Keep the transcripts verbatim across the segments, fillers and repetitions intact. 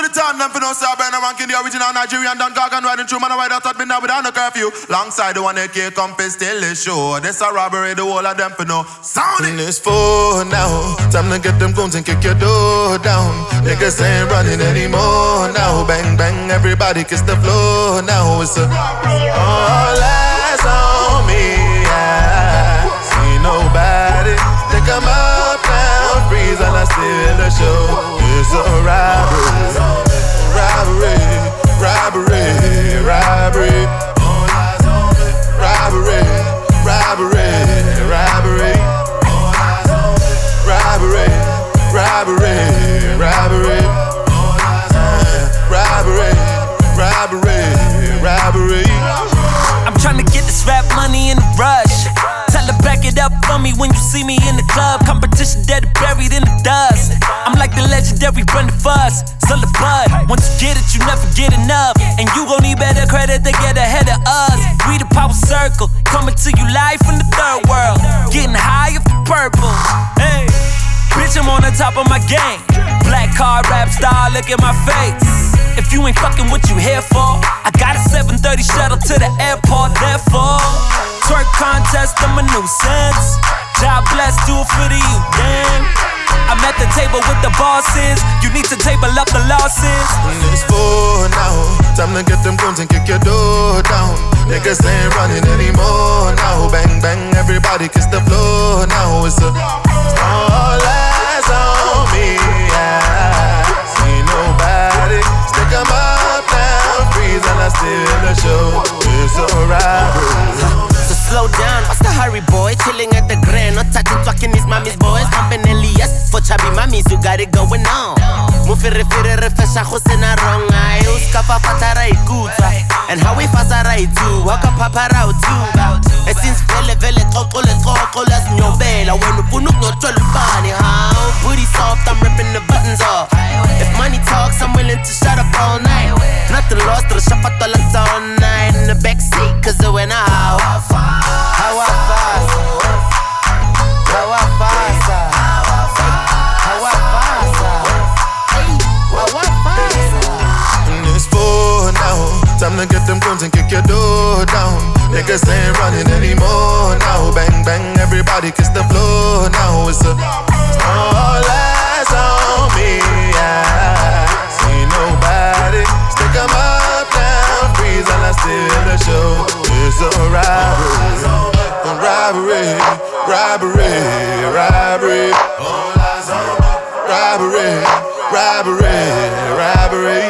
to the time, them for no say I burn a ranking the original Nigerian Don Gargan riding through man a ride out at midnight without no curfew. Longside the one A K compass still is sure. This a robbery, the whole of them for no sound it. It's four now, time to get them guns and kick your door down. Niggas ain't running anymore now. Bang bang, everybody kiss the floor now. It's a all eyes on me. I see nobody. They come up now, freeze and I steal the show. It's a robbery, robbery, robbery, robbery, robbery, robbery, robbery, robbery, robbery, robbery, robbery, robbery, robbery. I'm trying to get this rap money in a rush. Tell her back it up for me when you see me in the club. Competition dead buried in the dust. I'm like the legendary Brenda Fuss, still the bud. Once you get it, you never get enough. And you gon' need better credit to get ahead of us. We the power circle, coming to you live from the third world. Getting high off the purple. Hey, bitch, I'm on the top of my game. Black card rap star, look at my face. If you ain't fucking what you here for, I got a seven thirty shuttle to the airport, therefore. Twerk contest, I'm a nuisance. God bless, do it for the youth, damn. I'm at the table with the bosses. You need to table up the losses. It's four now, time to get them guns and kick your door down. Niggas ain't running anymore now. Bang bang, everybody kiss the floor now. It's a all eyes on me. I see nobody. Stick 'em up now, freeze and I steal the show. It's a robbery. So slow down, what's the hurry, boy? Chilling at the Grand, not touching, talking these mommy's boys. Pumping Elias for chubby mummies, you got it going on. Mufiri firi refesha khusena wrong eye. Uskapa fatara ikutra, and how we fasara itu. Waka papara utu. And since vele vele tokole tokole as nyobela. When you punuk no tolubani, how? Booty soft, I'm ripping the buttons off. If money talks, I'm willing to shut up all night. Nothing lost, the shapatolas all night in the backseat, cause it went out. How I fast, how I fast, how I fast, how I fast. And it's four now, time to get them guns and kick your door down. Niggas ain't running anymore now. Bang bang, everybody kiss the floor now. It's a all eyes on me. I see nobody. Stick 'em up now, freeze and I steal the show. It's a robbery. Robbery, robbery, robbery, robbery, robbery, robbery,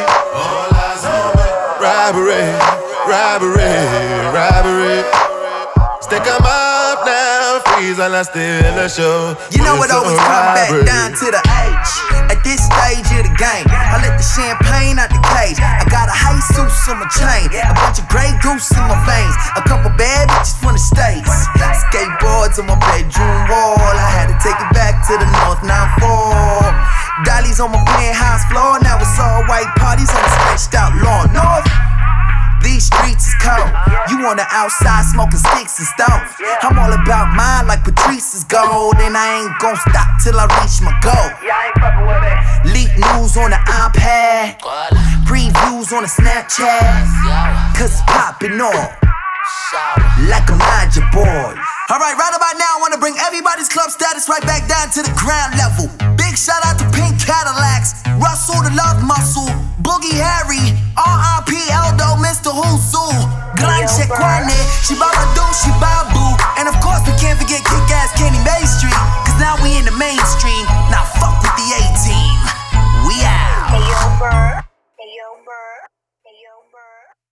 robbery, robbery, robbery. Stick 'em up now, freeze and I steal the show. You know it always comes back down to the age. At this stage of the game, I let the champagne out the cage. I got a Jesus on my chain, a bunch of Grey Goose in my veins, a couple bad bitches from the States, skateboards on my bedroom wall. I had to take it back to the North nine four. Dollies on my penthouse floor, now it's all white parties on the stretched out lawn. North, these streets is cold. You on the outside smoking sticks and stones. I'm all about mine like Patrice is gold, and I ain't gon' stop till I reach my goal. Leak news on the iPad, previews on the Snapchat, cause it's poppin' off like a Niger boy. Alright, right about now I wanna bring everybody's club status right back down to the ground level. Big shout out to Pink Cadillacs, Russell the Love Muscle, Boogie Harry, R I P Eldo, Mister Huzu, Gran Chequane, Shibaba Do, Shibabu, and of course we can't forget Kick